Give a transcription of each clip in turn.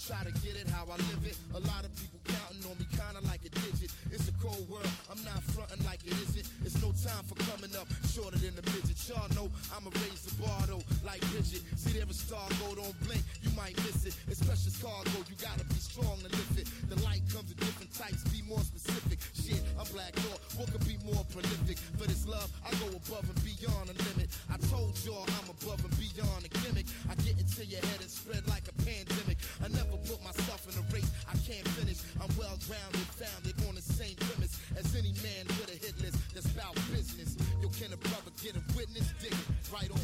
try to get it how I live it. A lot of people counting on me kinda like a digit. It's a cold world, I'm not fronting like it isn't. It's no time for coming up shorter than a midget. Y'all know I'ma raise the bar though, like Bridget. See there a star go, don't blink, you might miss it. It's precious cargo, you gotta be strong to lift it. The light comes in different types, be more specific. Shit, I'm Black Thought, what could be more prolific? For this love, I go above and beyond the limit. I told y'all I'm above and beyond a gimmick. I get into your head and spread like a pandemic. I never put myself in a race I can't finish. I'm well-grounded, founded on the same premise as any man with a hit list that's about business. Yo, can a brother get a witness? Dig it, right on.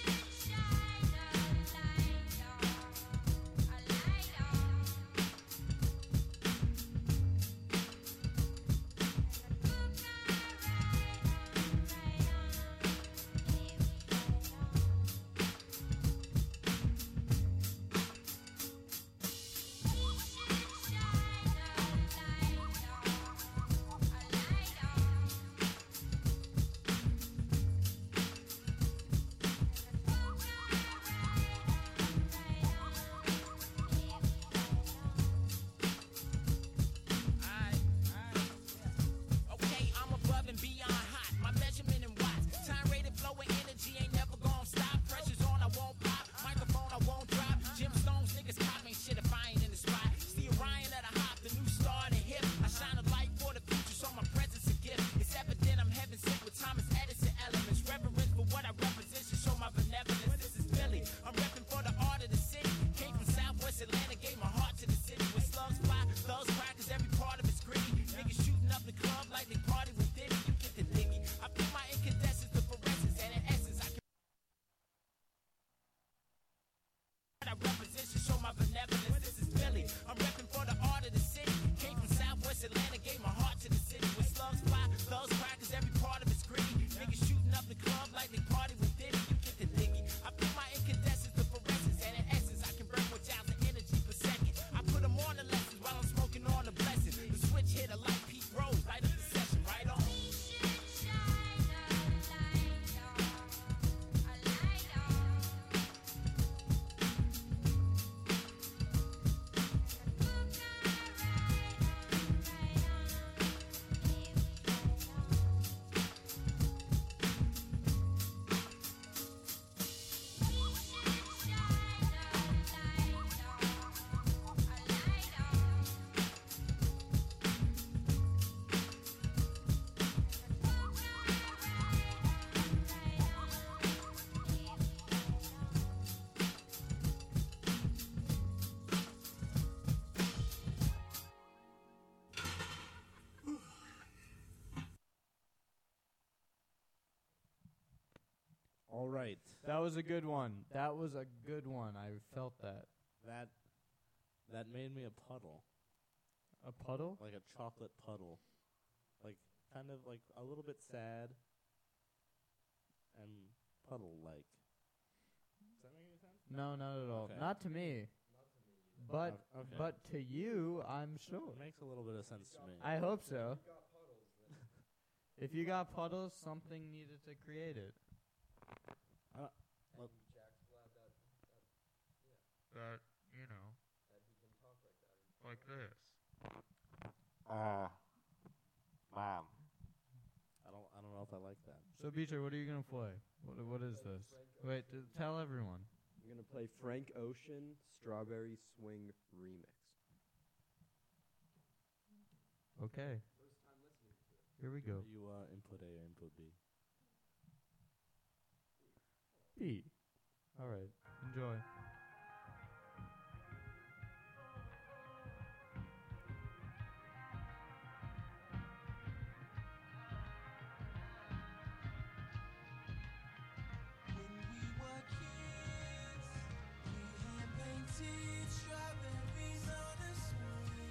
All right. That was a good one. That was a good one. I felt that. That made me a puddle. A puddle? Like a chocolate puddle. Like, kind of like a little bit sad and puddle-like. Does that make any sense? No, not at all. Okay. Not to me. But Okay. but to you, I'm sure. It makes a little bit of sense to me. I hope so. If you got puddles, something needed to create it. That, you know, like this. Man. I don't know if I like that. So, Beecher, what are you going to play? What is this? Wait, tell everyone. I'm going to play Frank Ocean, Strawberry Swing Remix. Okay. First time listening to it. Here we go. You input A or input B? B. All right. Enjoy. Strawberries on a swing.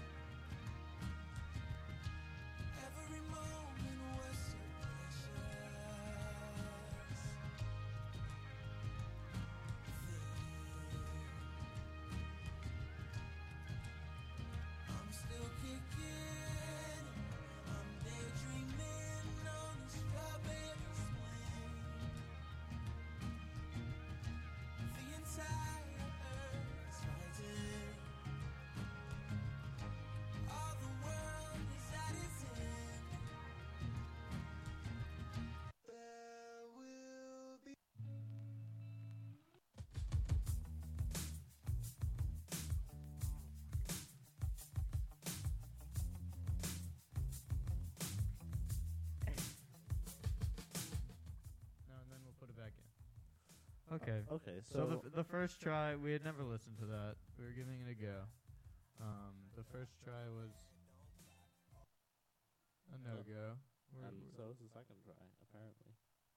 Every moment was so precious. Okay. Okay, So the first try, we had never listened to that. We were giving it a go. The first try was a no-go. and so is the second try, apparently.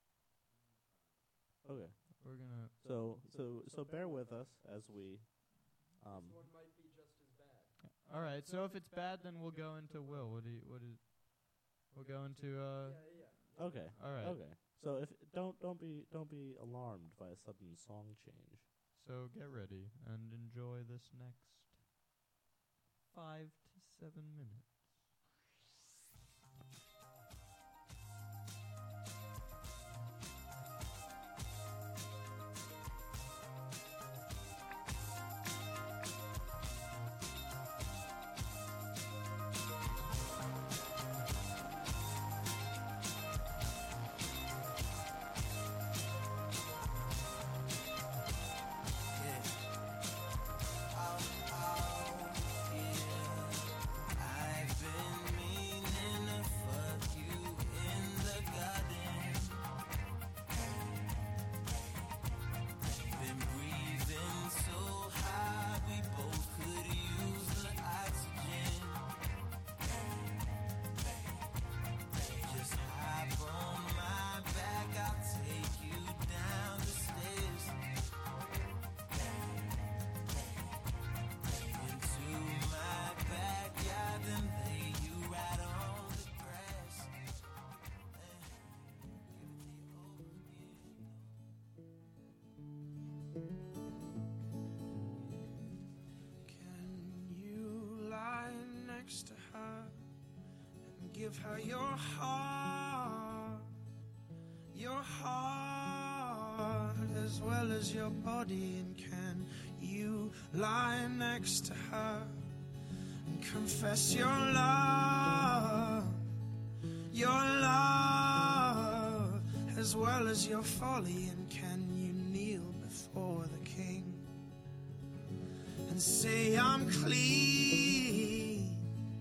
Okay. We're gonna. So bear with us as we This one might be just as bad. All right. So if it's bad, then we'll go into Will. We'll go into Yeah. Okay. All right. Okay. So if don't be alarmed by a sudden song change. So get ready and enjoy this next 5 to 7 minutes. I've been meaning to fuck you in the garden. Been breathing so high we both could use the oxygen. Just hop on my back, I'll take you down the stairs. Into my backyard and lay you right on the grass. Can you lie next to her and give her your heart as well as your body? And can you lie next to her and confess your love as well as your folly? And can you kneel before the king and say, I'm clean,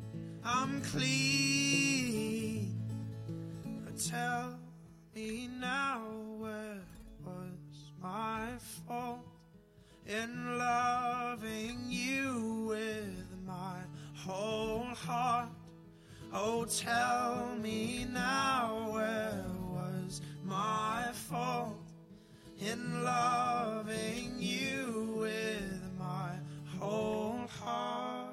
but tell me now, where was my fault in loving you with my whole heart? Oh, tell me now, where was my fault in loving you with my whole heart?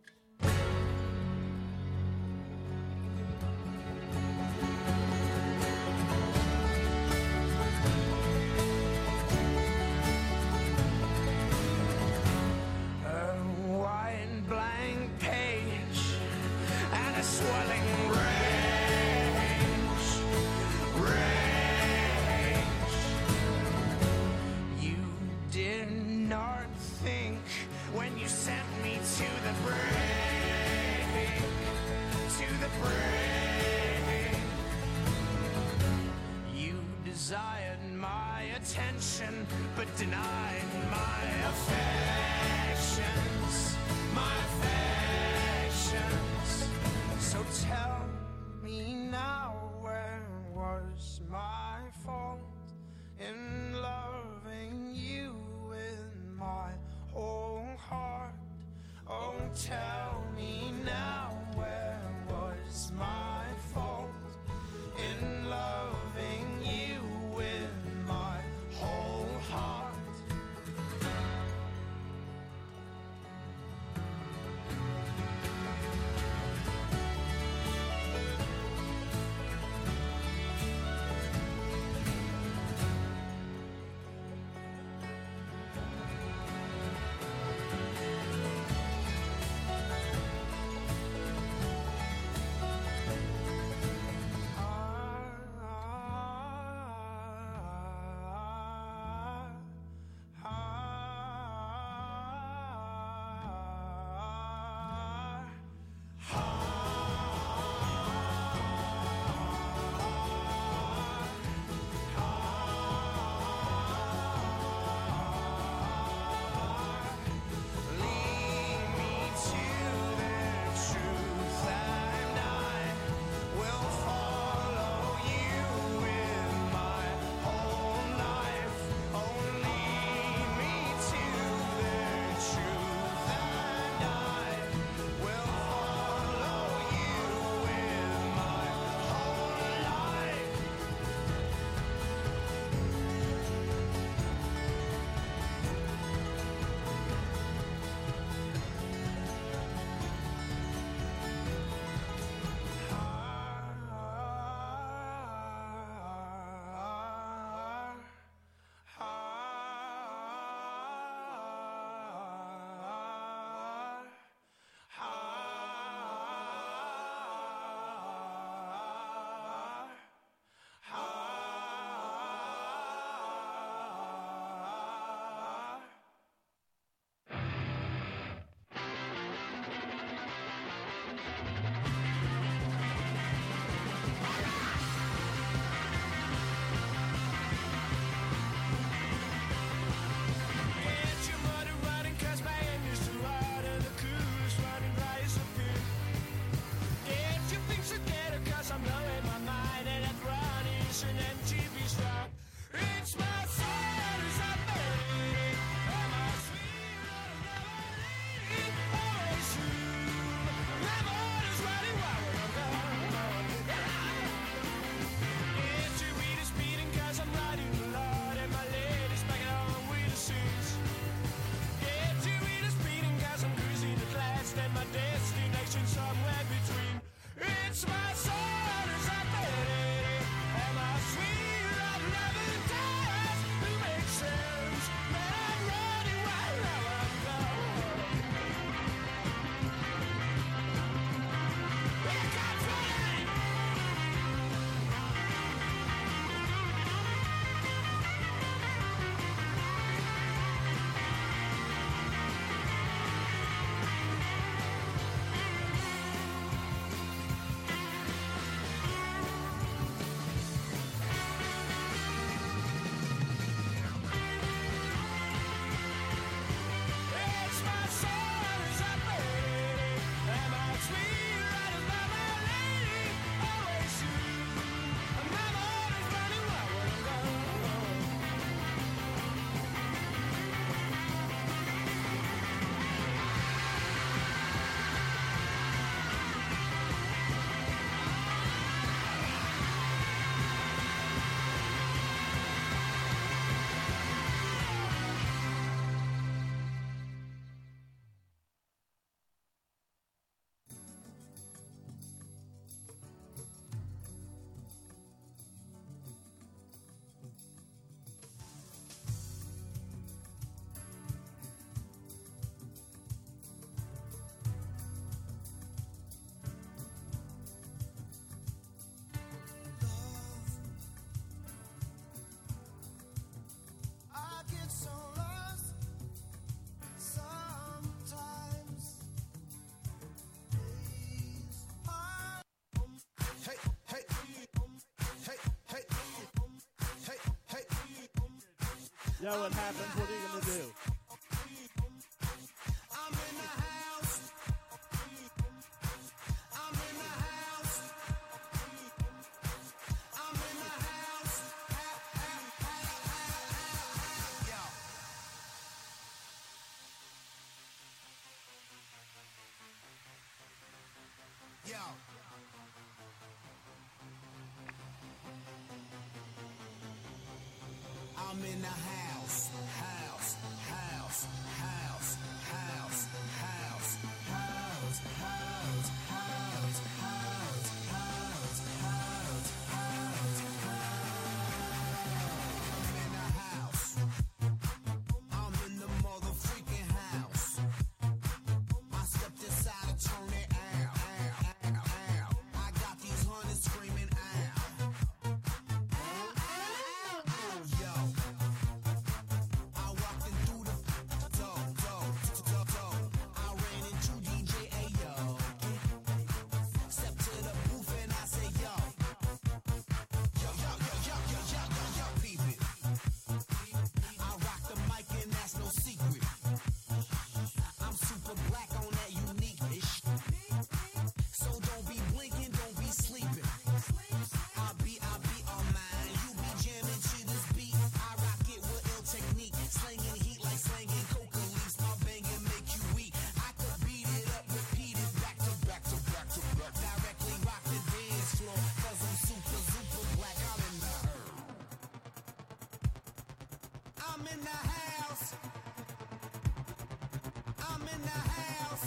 A white blank page and a swelling rage. You did not think when you sent me to the brink, You desired my attention, but denied my affections, So tell me now, where was my fault in loving you with my whole heart? Oh, tell me now, where was my fault in loving you with my whole heart? Yo, what happens? What are you gonna do? I'm in the house. I'm in the house. I'm in the house. Yo. Yo. I'm in the house, house, house, house, house, house, house, house, house, house, house, house, house, I'm in the house. I'm in the motherfucking house. I stepped inside and turned it out. I got these hunters screaming out. Yo, I walked in through the door. I ran into DJ Ayo. Step to the booth and I say yo. Yo, peep it. I rock the mic and that's no secret. I'm super black on that unique ish. So don't be blinking, don't be sleeping. I be on mine. You be jamming to this beat. I rock it with ill technique. Slanging heat like slanging coca leaves. My banging make you weak. I could beat it up, repeat it back to back to back to back. Directly rock the dance floor. Cause I'm super, super black. I'm in the herd. I'm in the house. I'm in the house.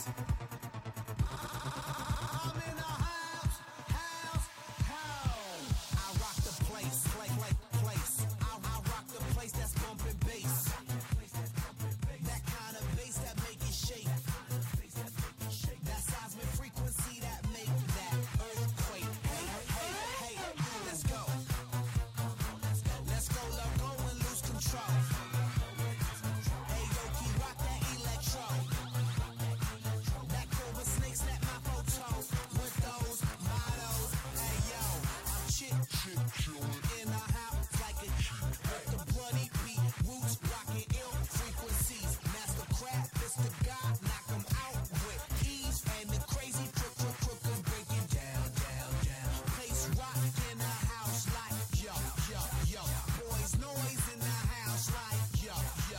I'm in the house, house. I rock the place. I rock the place that's bumping bass. That kind of bass that make it shake. That seismic frequency that make that earthquake. Hey, let's go. Let's go, let go and lose control. Hey, yo, keep rock that electro. That cobra snake snap my photo with those mottos. Hey yo, I'm chillin' in the house like a with the bloody beat. Roots rockin' ill frequencies. Master craft, Mr. God, knock 'em out with ease. And the crazy crook and break it down. Place rock in the house like yo. Boys noise in the house like yo.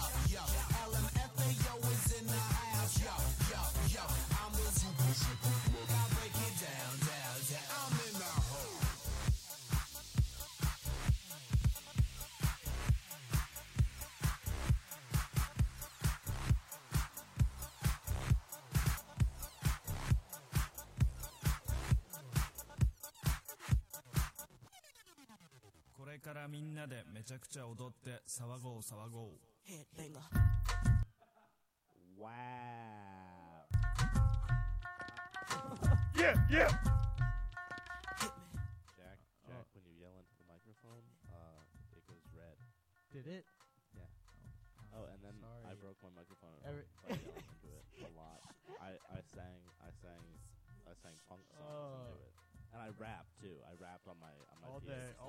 LMFAO is in the house yo. I'm the super plug. I break it down. I'm in the hole. Headbanger. Wow. Yeah. Hit me. Jack, when you yell into the microphone, it goes red. Did it? Yeah. Oh, and then Sorry. I broke my microphone Every- by yelling into it a lot. I sang funk songs into it, and I rapped too. I rapped on my All PS. day.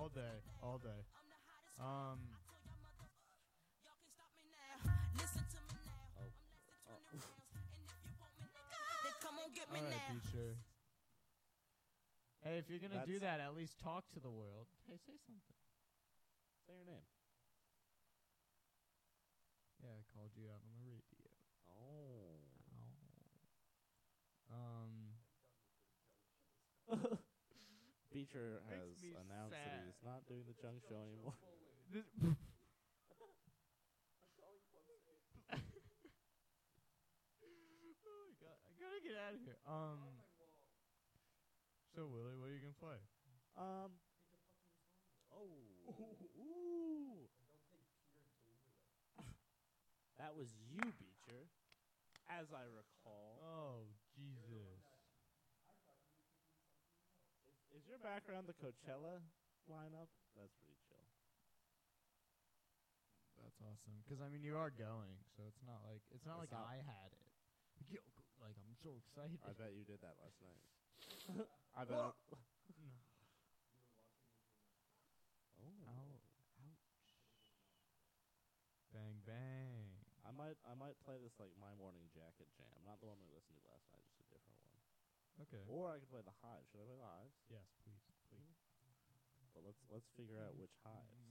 All right, Beecher. Hey, if you're gonna do that, at least talk to the world. Hey, say something. Say your name. Yeah, I called you out on the radio. Oh. Beecher has me announced that sad. he's not doing the junk show anymore. Oh my god, I gotta get out of here. So Willie, what are you gonna play? Ooh. That was you, Beecher, as I recall. Oh Jesus! Is your background the Coachella lineup? That's pretty chill. That's awesome. Because I mean, you are going, so it's not like I had it. Yo, like I'm so excited. I bet you did that last night. I bet. No. Oh. Ouch. Bang. might play this like My Morning Jacket jam, not the one we listened to last night, just a different one. Okay. Or I could play the Hive. Should I play the Hives? Yes, please. But let's figure out which Hives.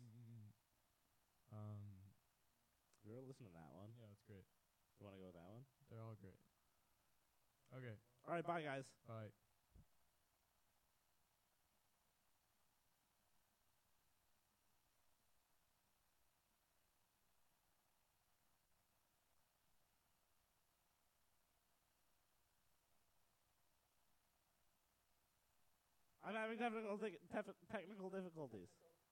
You ever listen to that one? Yeah, it's great. You want to go with that one? They're all great. Okay. All right, bye guys. Bye. I'm having technical difficulties.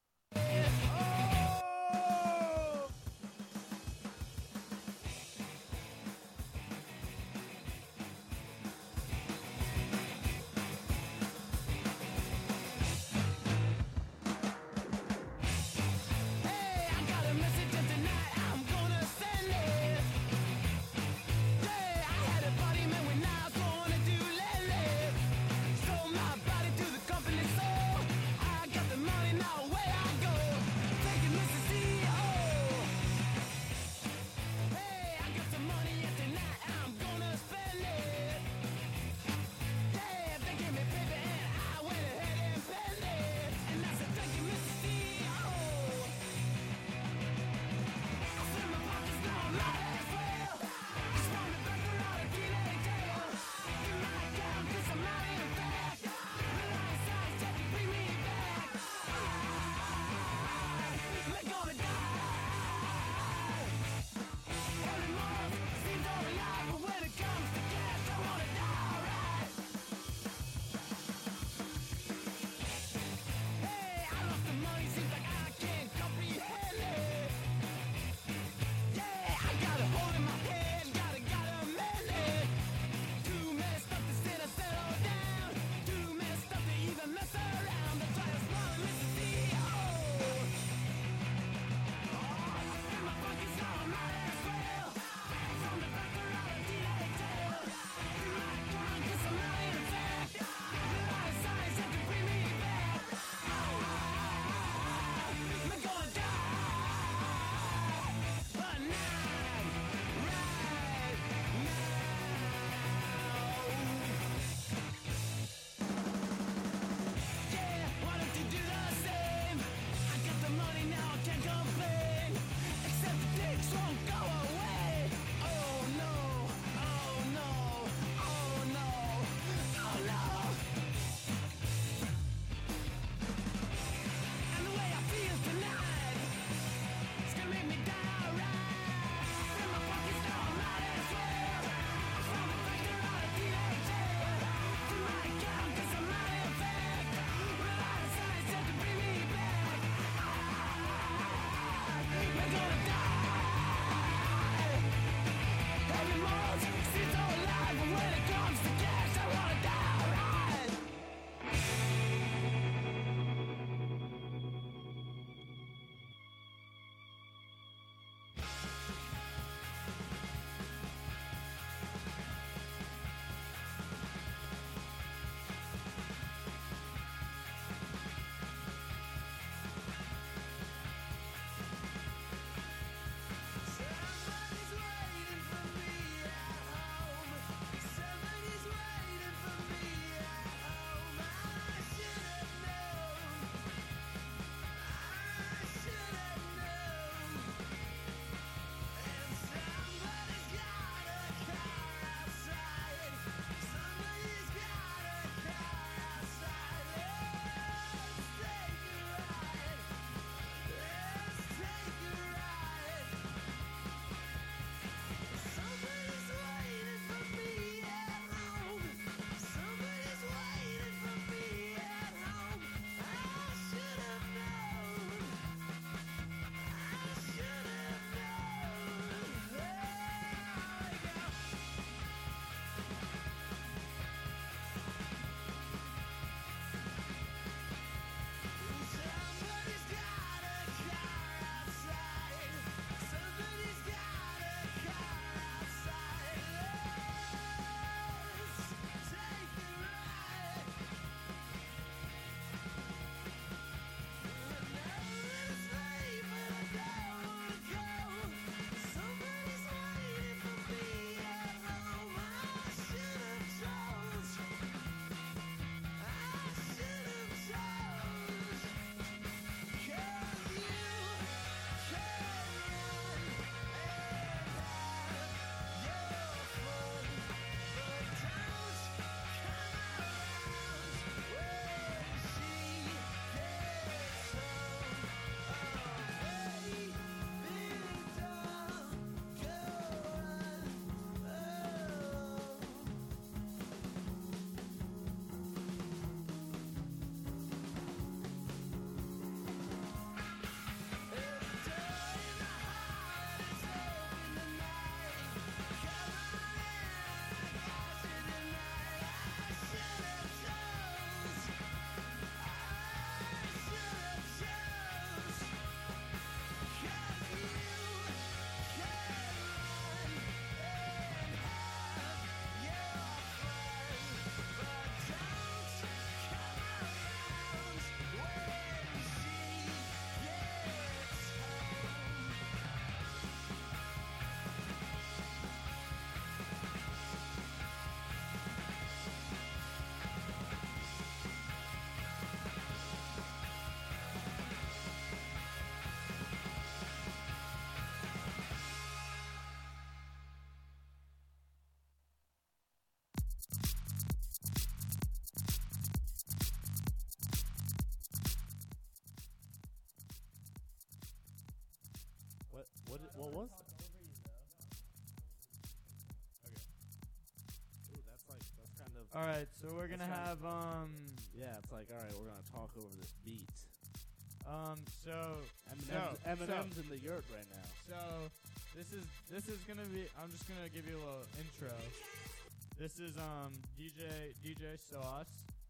Hey, I got a message and tonight I'm gonna send it. Yeah, I had a party man when I was gonna do lele. Sold my body to the company, so I got the money now. Wait. What was that? Okay. Ooh, that's kind of. All right, so we're gonna That's have Yeah, it's like, all right, we're gonna talk over this beat. Eminem's in the yurt right now. So this is gonna be. I'm just gonna give you a little intro. This is DJ Sauce.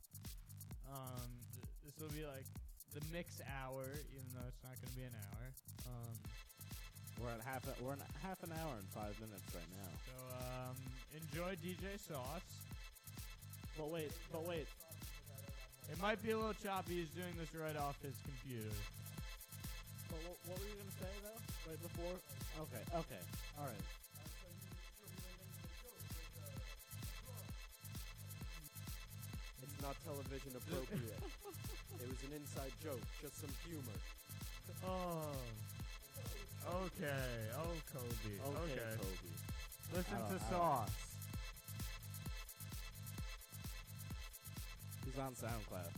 This will be like the mix hour, even though it's not gonna be an hour. We're in half an hour and 5 minutes right now. So enjoy DJ Sauce. But wait. It might be a little choppy. He's doing this right off his computer. But what were you gonna say though? Right before? Okay, all right. It's not television appropriate. It was an inside joke, just some humor. Oh. Okay. Oh, Kobe. Okay. Kobe. Listen to I don't- Sauce. He's on SoundCloud.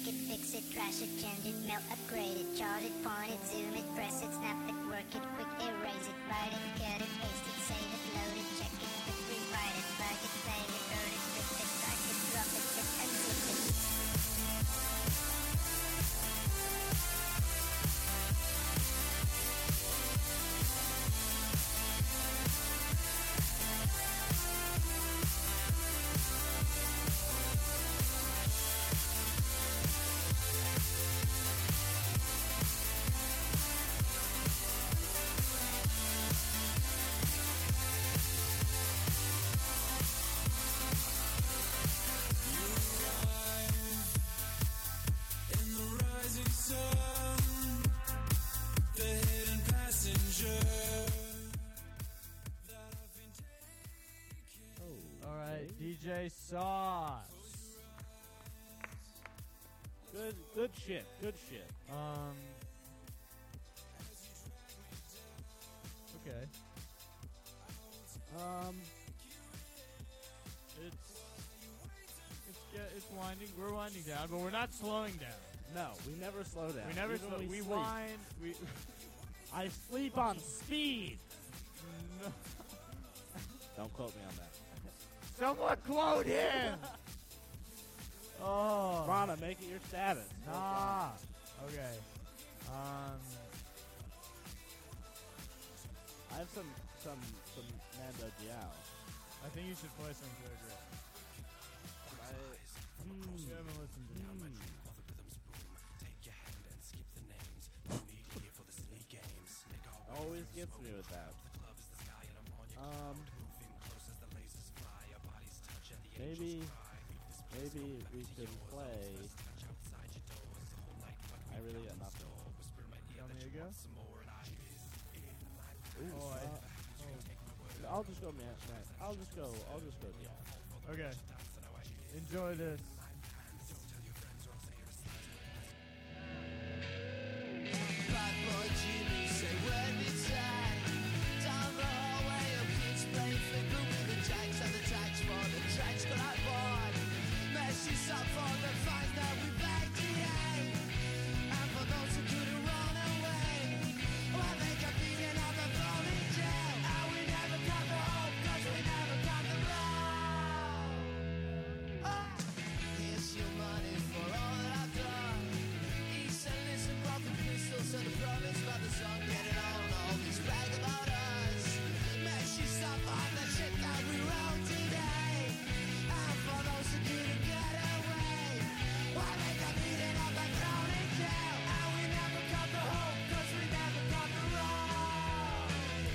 break it, fix it, crash it, change it, melt, upgrade it, chart it, point it, zoom it, press it, snap it, work it, quick erase it, write it, cut it, paste it, save it, load it, check it, quick rewrite it, plug it, play it, burn it, rip it, drag it, drop it, zip and zip it. All right, DJ Sauce. Good shit. Good shit. Okay. It's winding. We're winding down, but we're not slowing down. No, we never slow down. We never Even slow. when We sleep. wind. We. I sleep on speed. No. Don't quote me on that. Someone quote him. Oh. Rana, make it your status. Nah. Okay. I have some Mando Diao. I think you should play some Good Rip. You haven't listened to him. Always gets me with that. Maybe we could play. I really got nothing. Tell me to go. I'll just go, man. I'll just go. Yeah. Okay. Enjoy this. Bad boy Jimmy, say when it's at down the hallway of kids playing finger with the jacks and the jacks for the tracks got out bored. Messes up for the fines that we backed today. And for those who couldn't run away, well they got beaten up and thrown in jail. And we never got the hope, cause we never got the road. Here's your money for all that I've done. East and listen, broken pistols and the promise about the sun. Get it on, all this brag about us. Mess you stop on the shit that we wrote today. And for those who couldn't get away, why they got beaten up and thrown in jail. And we never got the hope, cause we never got the road.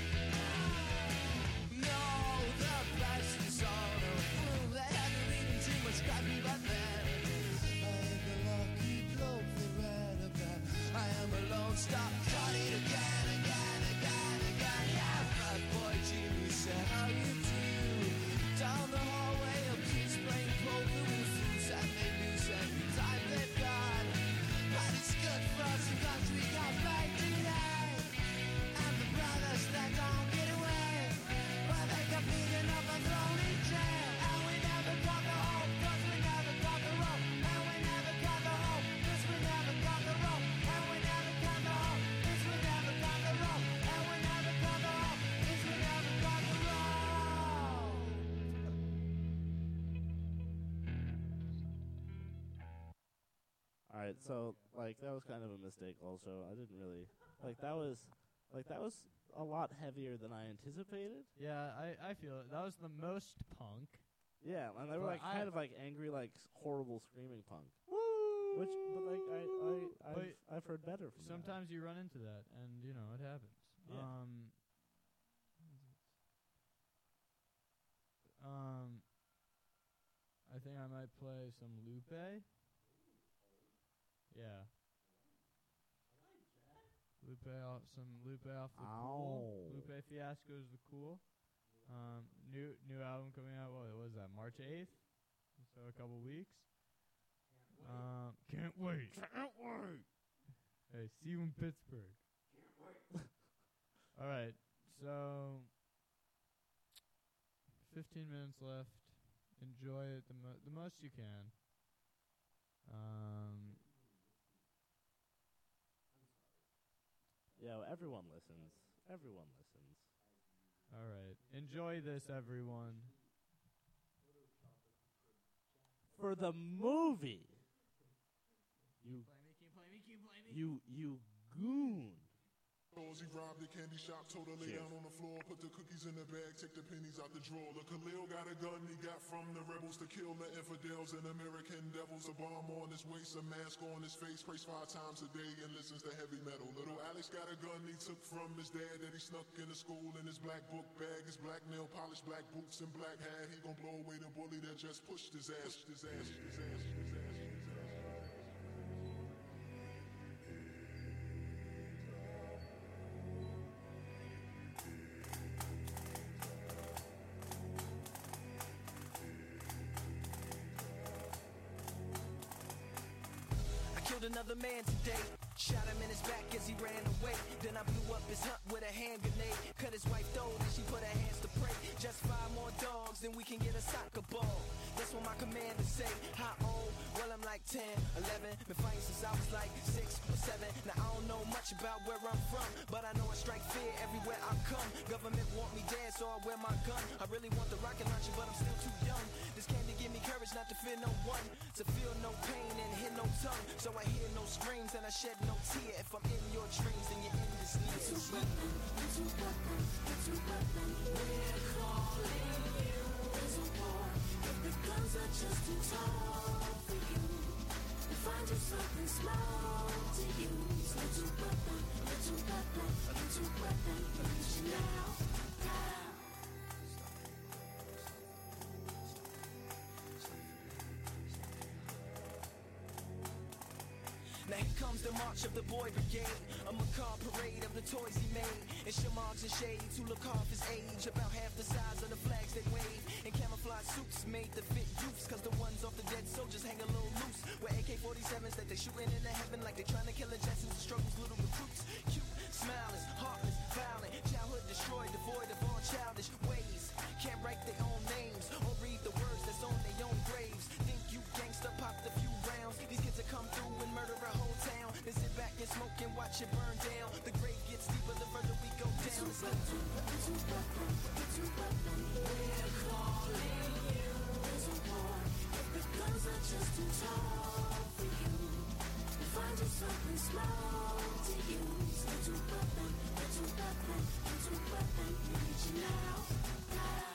No, the best is on the fool. They haven't eaten too much coffee, but then I am the lucky bloke they read about. I am a lone star, got it again. Yeah, bad boy Jimmy said, how you do? Down the hallway of kids playing poker with fools that they lose every time they've got. But it's good for us because we got back today. And the brothers that don't get away, well they got beaten up and thrown in jail. And we never got the hope, cause we never got the rope. And we never got the hope, cause we never got the rope. And we never got the hope, cause we never got the rope. And we never got the hope, cause we never got the rope. All right, so like that was kind of a mistake. Also, I didn't really that was a lot heavier than I anticipated. Yeah, I feel it. That was the most punk. Yeah, and they were Well, like kind of like angry, like horrible screaming punk. Woo! Which, but like I've heard better from Sometimes you run into that, and you know it happens. Yeah. I think I might play some Lupe. Yeah. Lupe off the Cool. Lupe Fiasco's the Cool. New album coming out. What was that? March 8th. So a couple weeks. Can't wait. Hey, see you in Pittsburgh. All right. So 15 minutes left. Enjoy it the most you can. Yo, everyone listens. Everyone listens. All right. Enjoy this, everyone. For the movie. You goon. He robbed the candy shop, told her lay down on the floor, put the cookies in the bag, take the pennies out the drawer. The Khalil got a gun he got from the rebels to kill the infidels and American devils. A bomb on his waist, a mask on his face, prays 5 times a day and listens to heavy metal. Little Alex got a gun he took from his dad that he snuck in the school in his black book bag, his black nail polish, black boots and black hat. He gon' blow away the bully that just pushed his ass. Another man today. Shot him in his back as he ran away. Then I blew up his hut with a hand grenade. Cut his wife though, then she put her hands to pray. Just 5 more dogs, then we can get a soccer ball. That's what my commander say. How old? Well, I'm like 10, 11. Been fighting since I was like 6 or 7. Now I don't know much about where I'm from, but I know I strike fear everywhere I come. Government want me dead, so I wear my gun. I really want the rocket launcher, but I'm still too young. This candy give me courage not to fear no one, to feel no pain and hear no tongue. So I hear no screams and I shed no tear. If I'm in your dreams and you're in this near. It's a weapon, it's a weapon, it's a weapon. We're calling you. There's a war. If the guns are just too tall for you, find you something small to use. It's a weapon, it's a weapon, it's a weapon. Use it now, now. Now here comes the march of the boy brigade, a macabre parade of the toys he made, and shamarks and shades who look half his age, about half the size of the flags they wave, and camouflage suits made to fit youths, cause the ones off the dead soldiers hang a little loose, with AK-47s that they shooting into heaven like they trying to kill the Jetsons and struggles little recruits, cute, smiling, heartless, violent, childhood destroyed, devoid of all childish ways, can't write their own names, or read the words that's on their own graves, think you gangsta popped a few rounds, these kids will come through and murder a whole town, then sit back and smoke and watch it burn down, the grave gets deeper the further we go down. It's a weapon, it's a weapon, it's a weapon, we're calling you. There's a war, if the guns are just too tall for you, find you something small to use. It's a weapon, it's a weapon, it's a weapon, we need you now, now.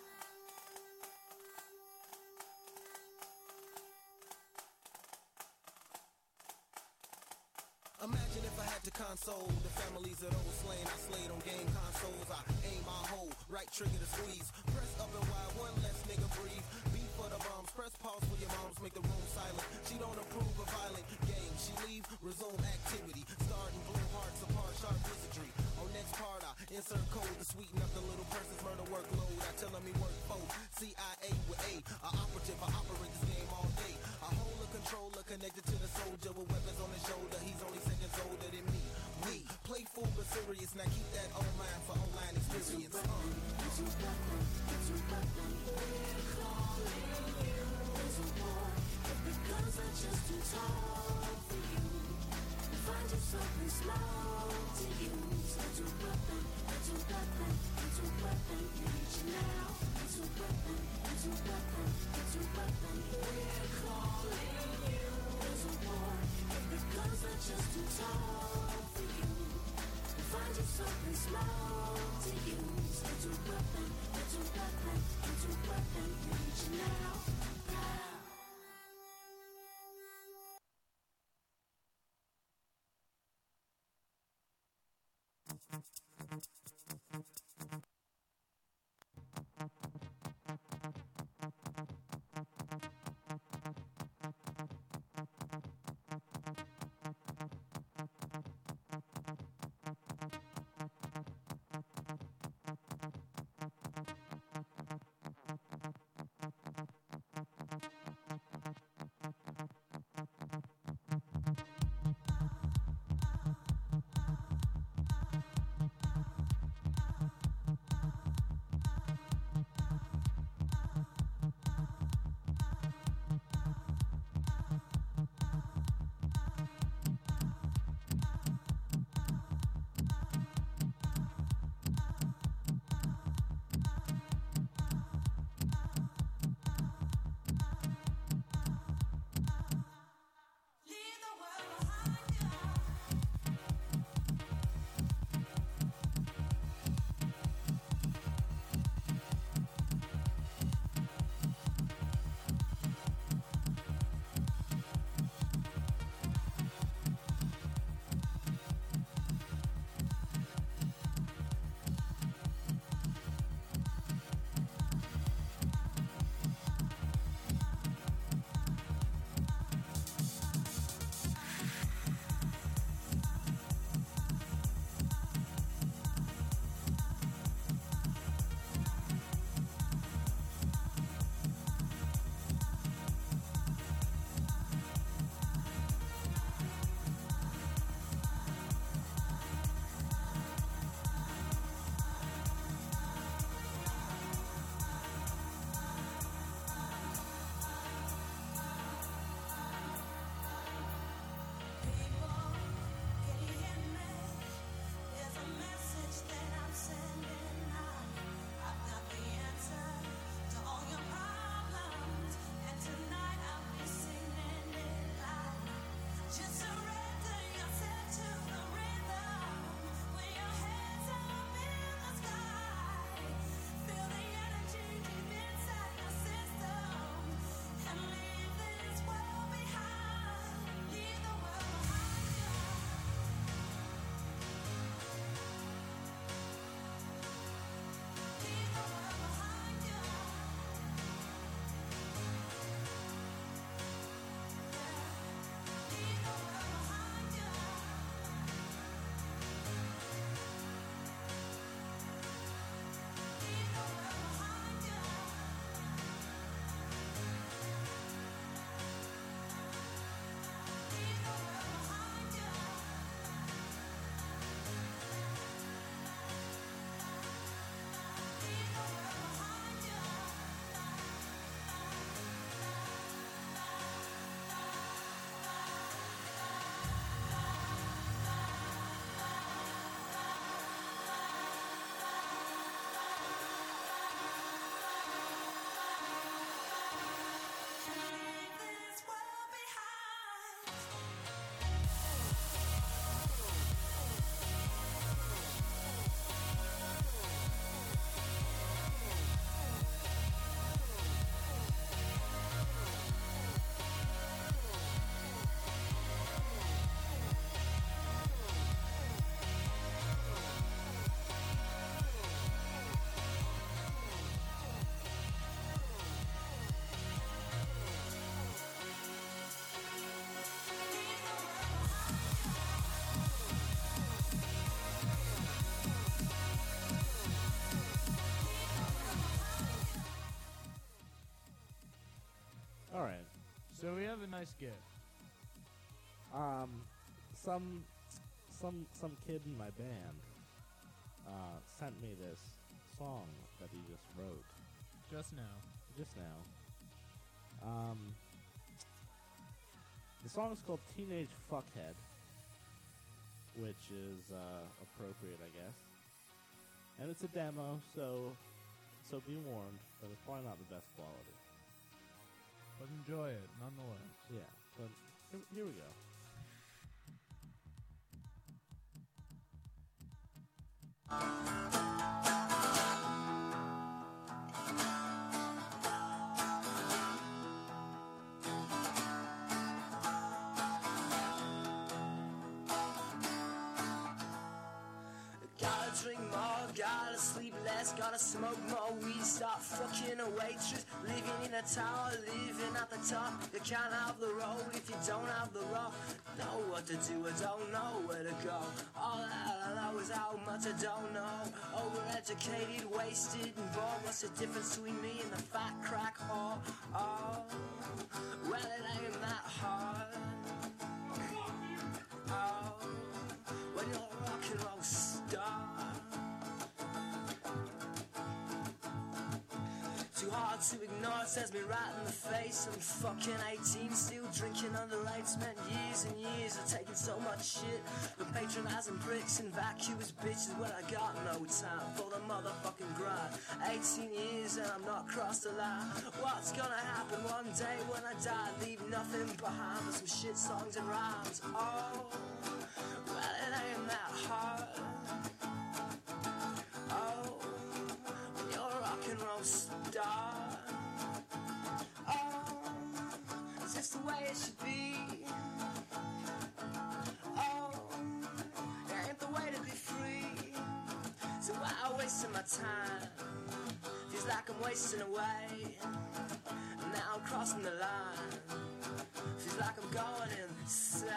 Imagine if I had to console the families of those slain. I slayed on game consoles. I aim my hole, right trigger to squeeze. Press up and wide, one less nigga breathe. Beat for the bombs, press pause for your moms, make the room silent. She don't approve of violent game. She leave, resume activity. Starting blue hearts apart, sharp wizardry. On next part, I insert code to sweeten up the little person's murder workload. I tell him he work both. CIA with A operative, I operate this game all day. I hold a controller connected to the soldier with weapons on his shoulder. He's only seconds older than me. We playful but serious. Now keep that on mind for online experience. It's a weapon, it's a weapon. We're calling you. There's a war. If the guns are just too tall for you, find you something small to use. It's a weapon, it's a weapon, it's a weapon. You need you now. It's a weapon, it's a weapon, it's a weapon. We're calling you. There's a war. If the guns are just too tall for you, find you something small to use. It's a weapon, it's a weapon, it's a weapon. You need you now, now. All right. So we have a nice gift. Some kid in my band sent me this song that he just wrote Just now. just now. The song is called Teenage Fuckhead, which is appropriate, I guess. And it's a demo, so be warned, but it's probably not the best quality. But enjoy it, nonetheless. Yeah, but here we go. Gotta drink more, gotta sleep less, gotta smoke more weed, stop fucking a waitress, living in a tower, living at the top. You can't have the road if you don't have the rock. Know what to do, I don't know where to go. All that I know is how much I don't know. Overeducated, wasted, and bored. What's the difference between me and the fat crack whore? Oh, well it ain't that hard. Oh, when you're a rock and roll star. Too hard to ignore, it stares me right in the face. I'm fucking 18, still drinking underage. Spent years and years of taking so much shit. But patronizing bricks and vacuous bitches. Well, I got no time for the motherfucking grind. 18 years and I'm not crossed the line. What's gonna happen one day when I die? Leave nothing behind but some shit songs and rhymes. Oh, well, it ain't that hard. Oh, when you're a rock and roll star. Oh, is this the way it should be? Oh, it ain't the way to be free. So why am I wasting my time? Feels like I'm wasting away. Now I'm crossing the line. Feels like I'm going insane.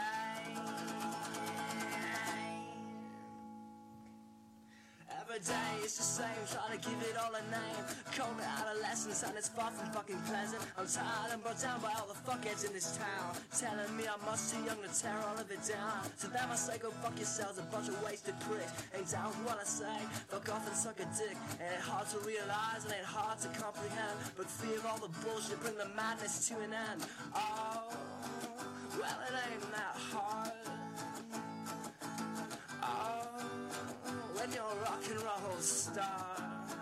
Every day it's the same, trying to give it all a name. Call me adolescence and it's far from fucking pleasant. I'm tired and brought down by all the fuckheads in this town, telling me I'm much too young to tear all of it down. So them I say go fuck yourselves, a bunch of wasted pricks. Ain't down with what I say, fuck off and suck a dick. It ain't hard to realize, it ain't hard to comprehend, but fear all the bullshit, bring the madness to an end. Oh, well it ain't that hard. Oh, when you're a rock and roll star.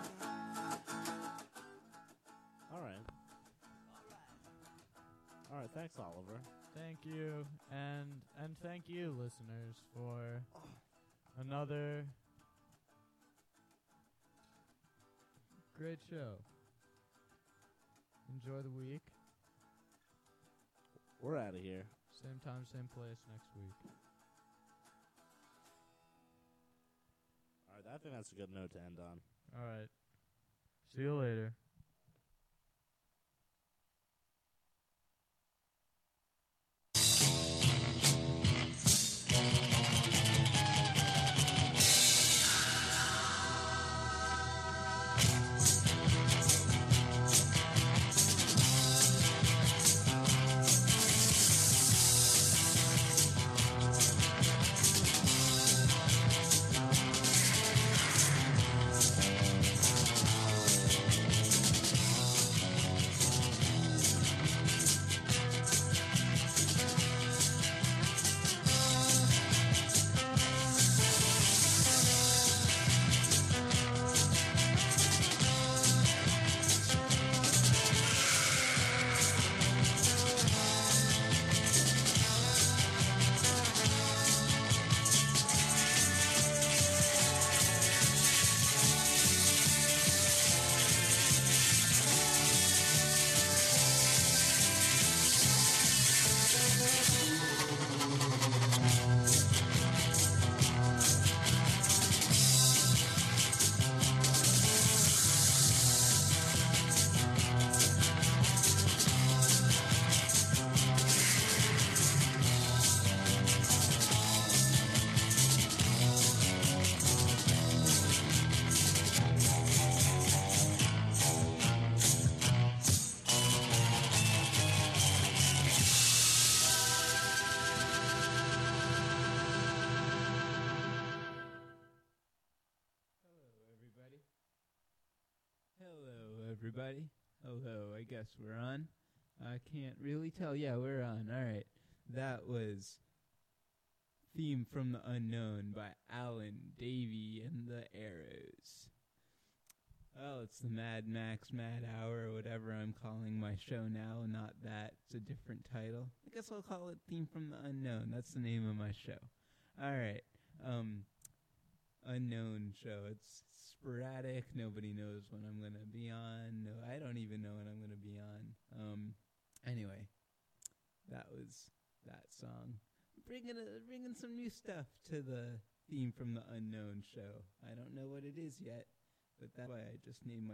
All right, thanks, Oliver. Thank you, and thank you, listeners, for another great show. Enjoy the week. We're out of here. Same time, same place next week. All right, I think that's a good note to end on. All right. See you later. everybody. Hello, I guess we're on. I can't really tell. Yeah, we're on. All right. That was Theme from the Unknown by Alan Davey and the Arrows. Well, it's the Mad Max Mad Hour, or whatever I'm calling my show now. Not that. It's a different title. I guess I'll call it Theme from the Unknown. That's the name of my show. All right. Unknown show. It's sporadic. Nobody knows when I'm going to be on. No, I don't even know when I'm going to be on. Anyway, that was that song. Bringing some new stuff to the Theme from the Unknown show. I don't know what it is yet, but that's why I just named my